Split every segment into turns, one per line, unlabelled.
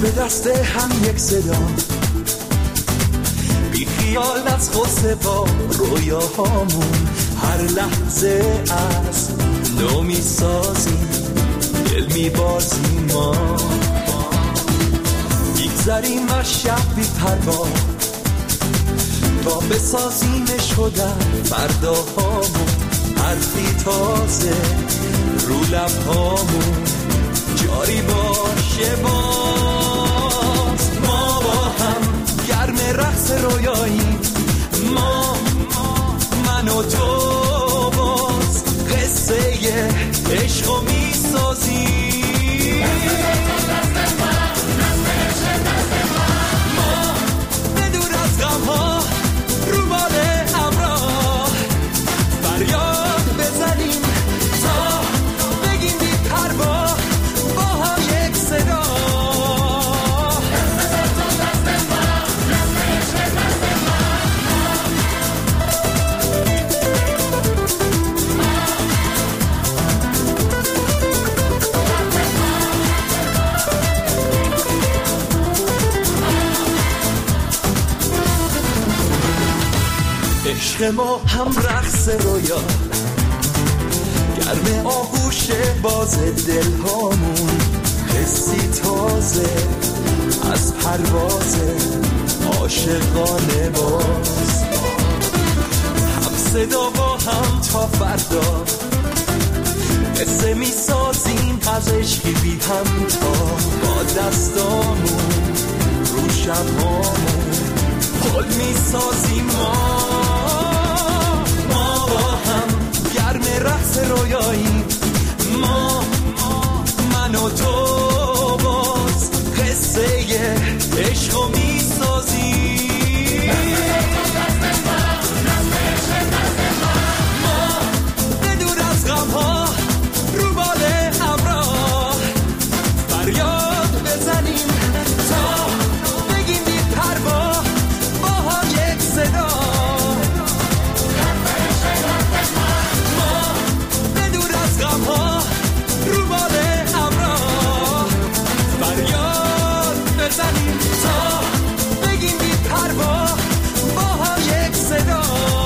دست به دست هم یک صدا، بی خیال از غصه با رویاهامون هر لحظه از نو میسازیم، دل میبازیم ما، میگذریم از شب بی پروا تا بسازیمش خودم فرداهامون، حرفی تازه رو لبهامون جاری باشه باز. ما با هم گرم رقص رویاییم، ما من و تو باز قصه عشقو میسازیم. ما بدور از غمها رو بال همراه فریاد بزنیم تا بگیم بی پروا با هم یک صدا. عشق ما هم رقص رویا، گرم آغوش باز دلهامون، حسی تازه از پرواز عاشقانه باز. هم صدا با هم تا فردا قصه می سازیم از عشقی بی هم تا با دستامون رو شبهامون پل می سازیم. ما با هم گرم رقص رویاییم، ما من و تو باز قصه عشقو می سازیم. ما بدور از غمها رو بال همراه فریاد بزنیم تا بگیم بی پروا با هم یک صدا. ما بدور از غمها رو بال همراه فریاد بزنیم تا بگیم بی پروا با هم یک صدا.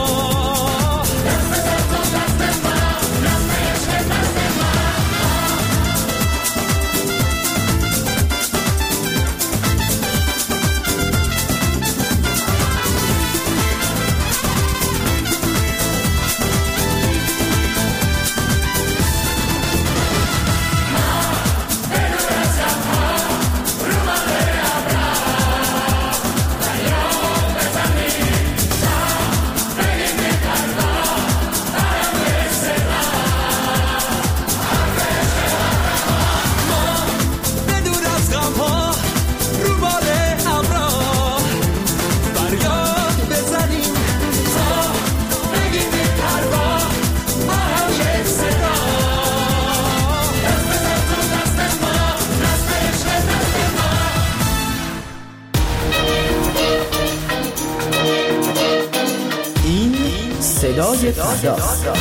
صدای فردا،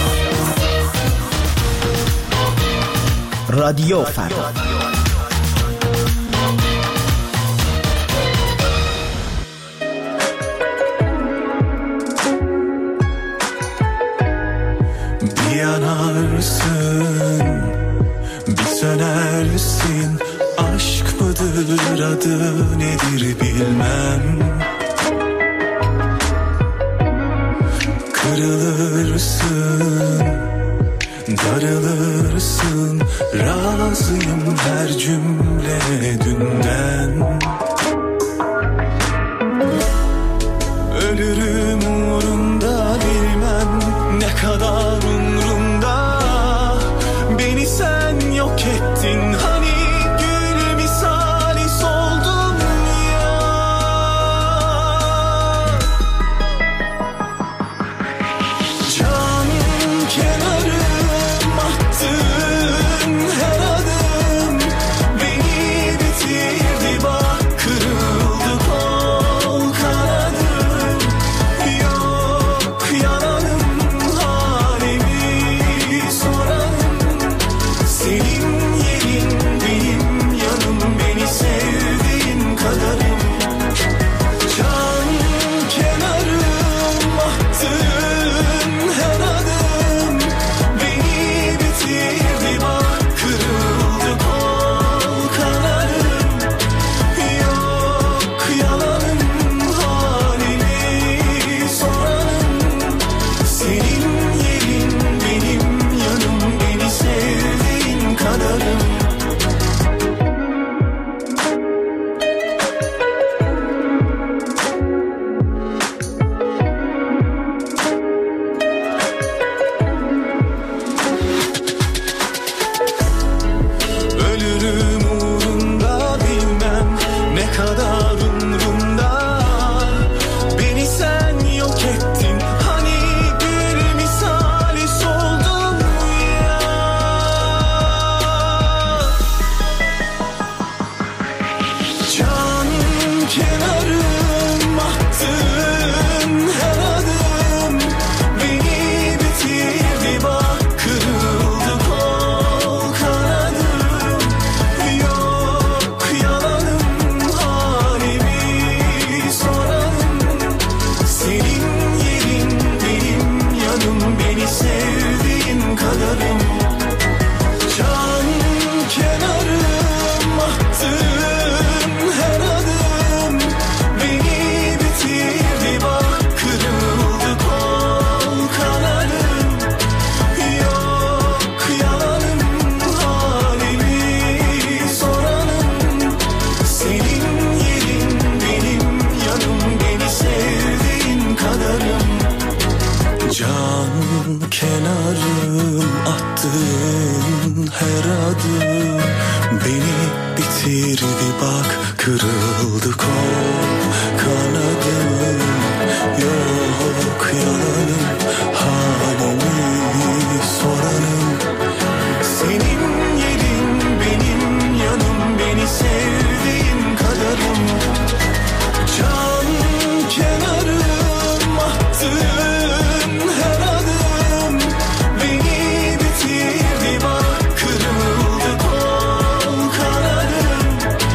رادیو فردا.
Yanarsın, bitenersin, aşk mıdır adı nedir bilmem. Kırılırsın, darılırsın, razıyım her cümle dünden. Ölürüm uğrunda bilmem ne kadar umrumda. Beni sen yok ettin hani gül misali soldum ya. Canım kenarım attın her adım beni bitirdi bak. kadarım. Can kenarım attığın her adım beni bitirdi bak, kırıldı kol kanarım. Yok yalanım, halimi soranım, senin yerin benim yanım, beni sevdiğin kadarım. Can kenarım attığın her adım beni bitirdi bak, kırıldı kol kanadım. Yok yalanım, halimi soranım, senin yerin benim yanım, beni sevdiğin kadarım. Can kenarım attığın her adım beni bitirdi bak, kırıldı kol kanarım.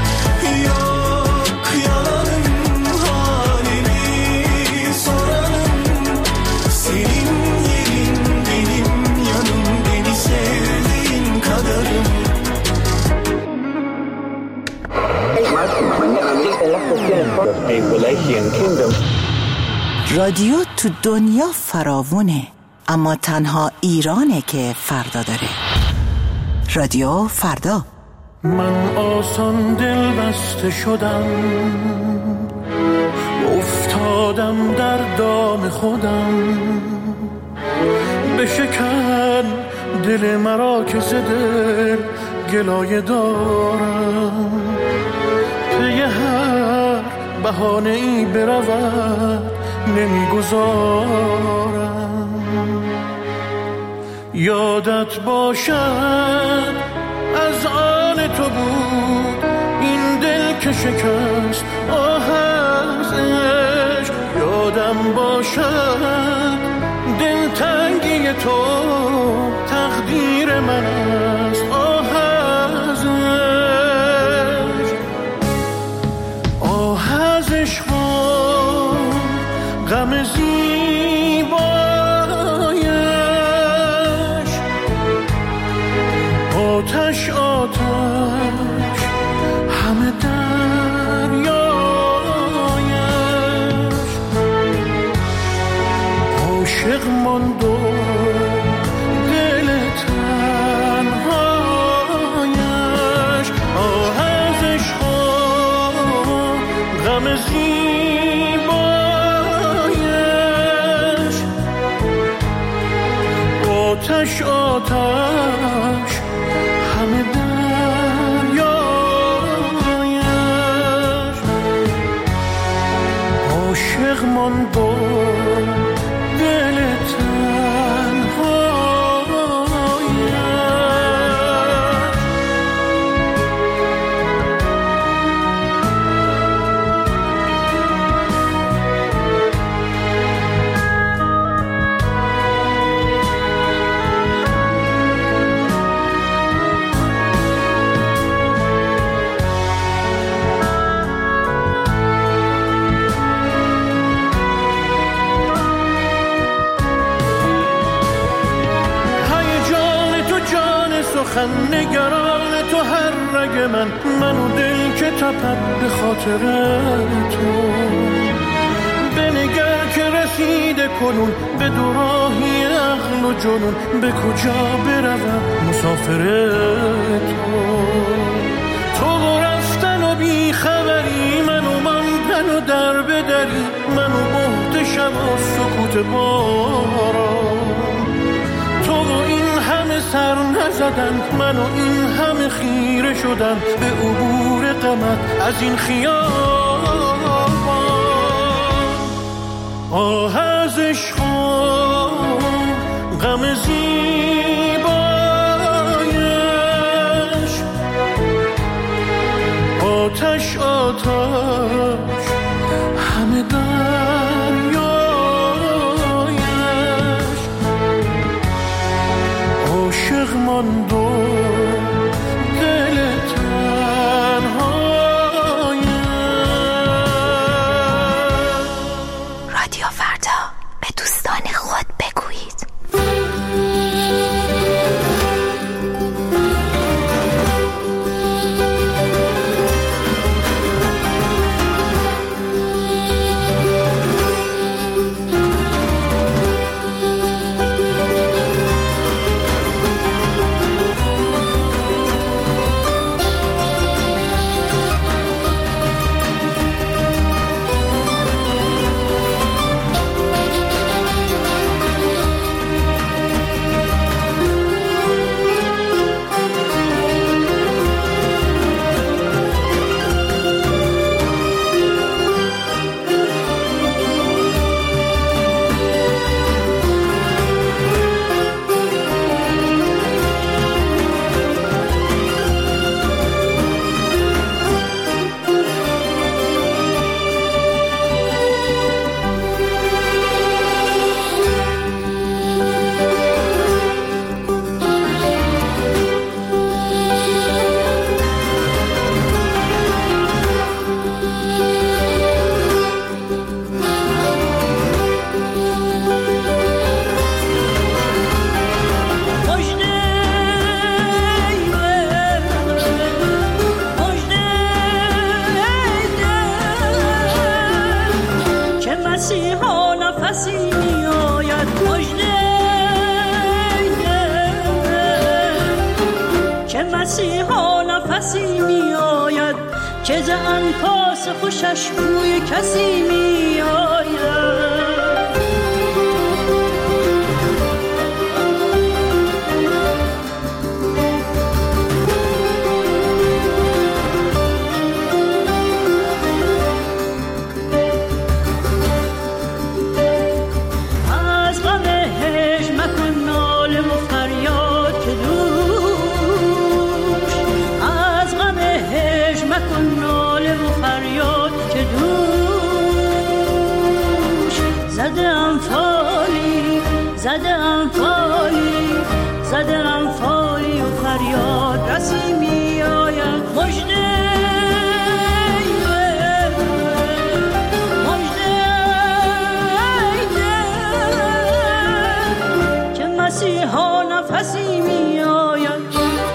Yok yalanım, halimi soranım, senin yerin benim yanım, beni sevdiğin kadarım.
رادیو تو دنیا فراوونه، اما تنها ایرانه که فردا داره. رادیو فردا.
من آسان دل بسته شدم، افتادم در دام خودم. بشکن دل مرا که ز دل گلایه دارم، پی هر بهانه ای برود نمیگذارم. یادت باشد از آن تو بود این دل که شکست آه از عشق. یادم باشد دلتنگی تو تقدیر من است آه از عشق. آه از عشق غم زیبایش، آتش آتش همه دریایش. عاشق ماند و دل تنهایش. آه از عشق غم زیبایش، آتش آتش همه دریایش. عاشق ماند و دل نگران تو هر رگ من و دل که تپد به خاطر تو. بنگر که رسیده کنون به دوراهی عقل و جنون، به کجا بروم مسافر تو. تو رفتن و بی خبری، منو ماندن و در بدری، منو بهت شب و سکوت باران. تو این همه سر نزدن، منو این همه خیره شدن به عبور غمت از این خیابان. آه از عشق غم زیبایش، آتش آتش همه دریایش. عاشق ماند و دل تنهایش.
رادیو فردا، به دوستان خود بگویید.
نفسی می آید که ز انفاس خوشش بوی کسی می آید. زدم فالی و فریاد رسی می آید. مژده که مسیحا نفسی می آید.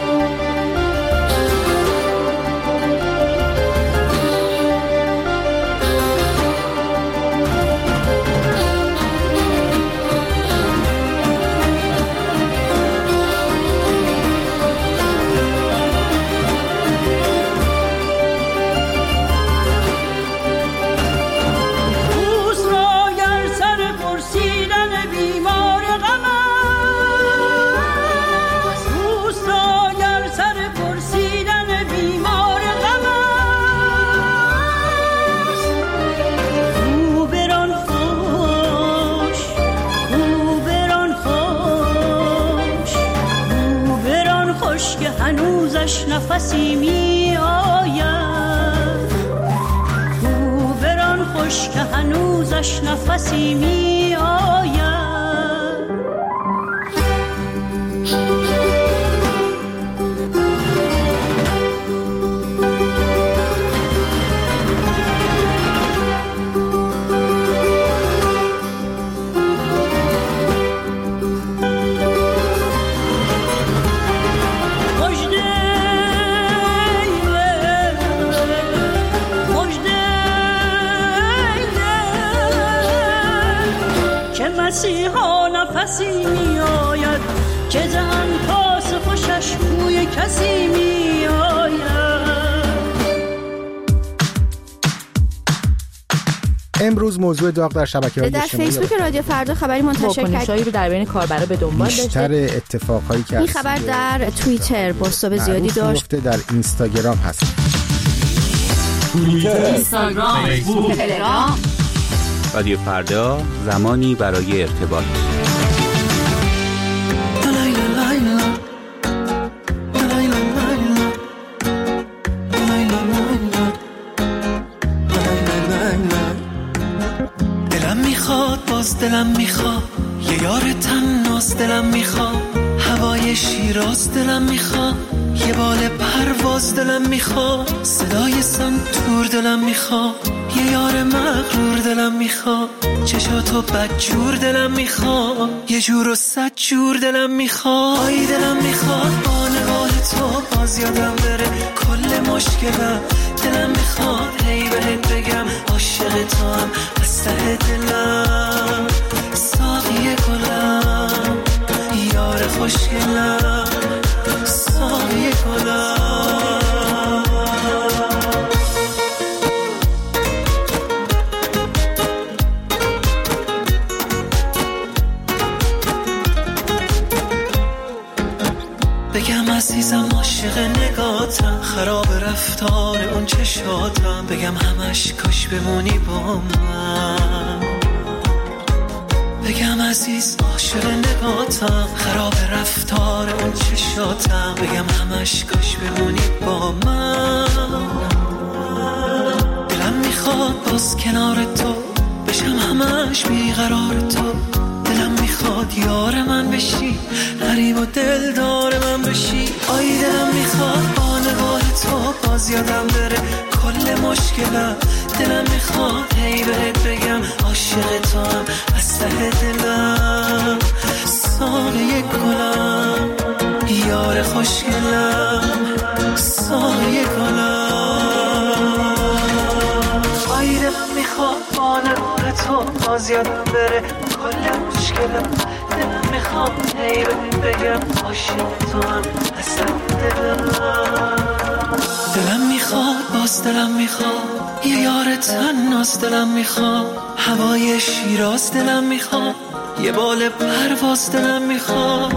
نفسی می آید. او بران خوش که هنوزش نفسی می آید. مسیحا نفسی می آید که ز انفاس خوشش بوی کسی می آید.
امروز موضوع داغ در شبکه‌های اجتماعی
در فیسبوک رادیو فردا خبری منتشر کرد رو در بین کاربرا به دنبال داشته.
بیشتر اتفاقایی که
این خبر در توییتر بازتاب زیادی داشت.
در اینستاگرام هست.
توییتر، اینستاگرام، فیسبوک، تلگرام. رادیو فردا، زمانی برای ارتباط.
دلم میخواد، باز دلم میخواد یه یار تناس، دلم میخواد هوای شیراز، دلم میخواد یه بال پرواز، دلم میخواد صدای سنتور، دلم میخواد یه یار مغرور، دلم میخواد چشاتو بدجور، دلم میخواد یه جور و صد جور، دلم میخواد. آی دلم میخواد با نگاه تو باز یادم بره کل مشکلم، دلم میخواد هی بهت بگم عاشق تو هم از ته دلم. ساقی گلم یار خوشگلم، ساقی گلم. بگم عزیزم عاشق نگاتم، خراب رفتار اون چشاتم، بگم همش کاش بمونی با من. بگم عزیز عاشق نگاتم، خراب رفتار اون چشاتم، بگم همش کاش بمونی با من. دلم میخواد باز کنار تو بشم همش بیقرار تو، دلم میخواد یار من بشی، غریب و دلدار من بشی. آی دلم میخواد با نگاه تو باز یادم بره کل مشکلم، دلم میخواد هی بهت بگم عاشق تو هم از ته دلم. ساقی گلم یار خوشگلم، ساقی گلم. آی دلم میخواد با نگاه تو باز یادم بره کل مشکلم، دلم میخواد هی بهت بگم عاشق تو هم از ته دلم. دلم میخواد باز دلم میخواد یه یار تناس دلم میخواد هوای شیراز دلم میخواد یه بال پرواز دلم میخواد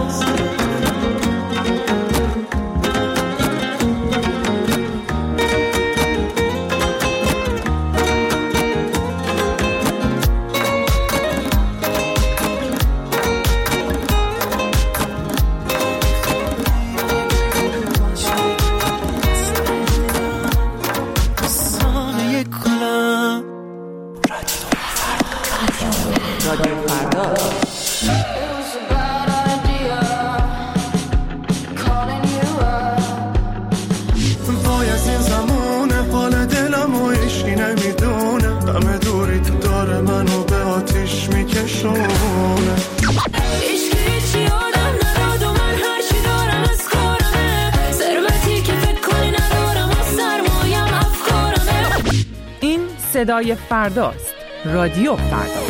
صدای فرداست. رادیو فردا.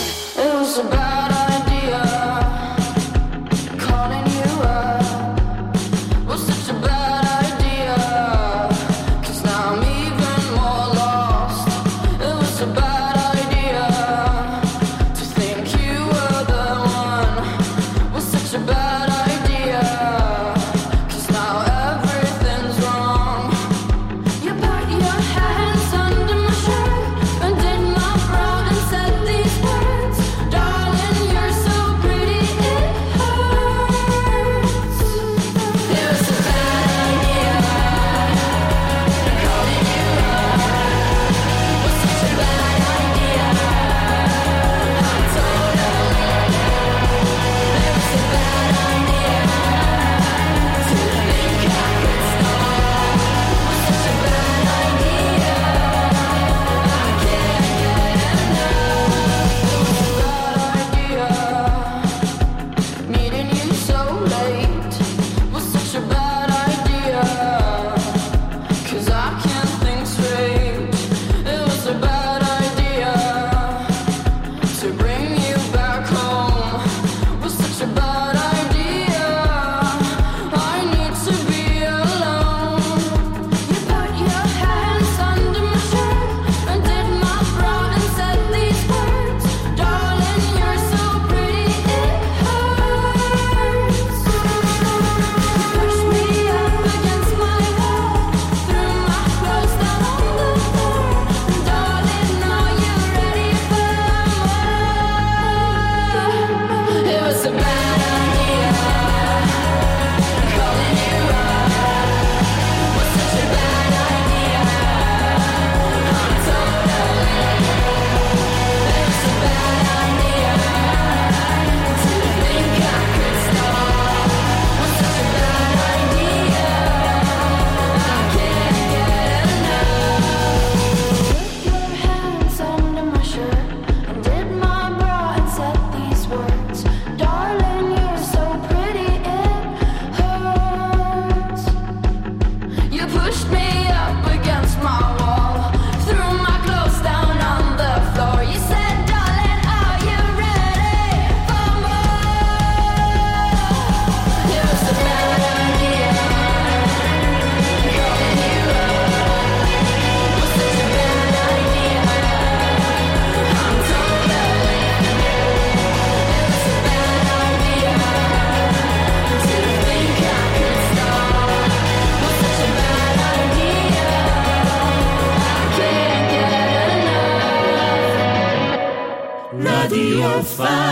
رادیو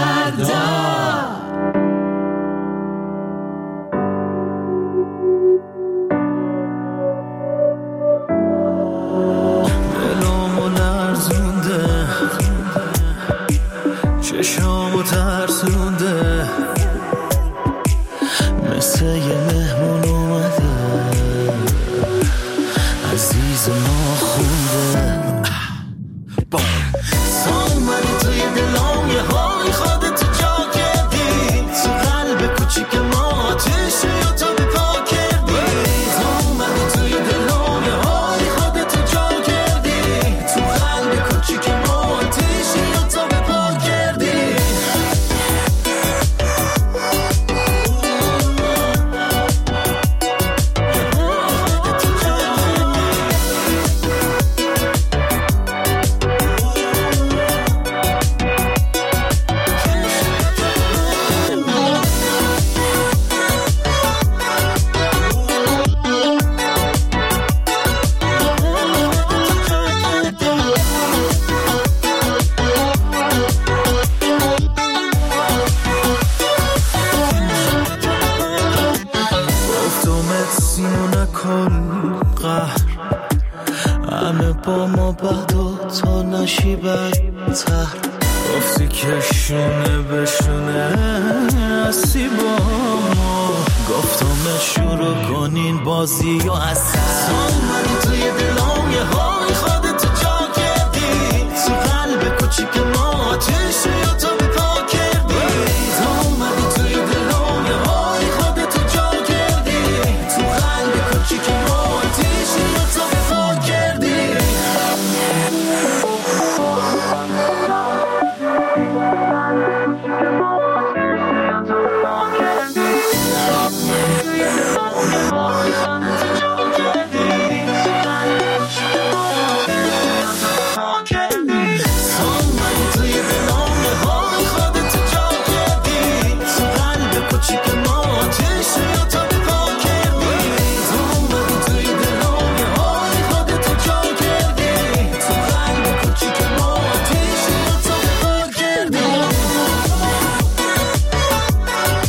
فردا. دلمو لرزونده چشامو ترسونده مثل یه مهمون اومده عزیز ما خونده اومدی توی دلام یه حالی خواد نشی بدتر گفتی که شونه به شونه هستی با ما گفتم شروع کنین بازی و اصلا منی توی دلام یه های خودت جا کردی تو قلب کوچیک ما آتیش یا تو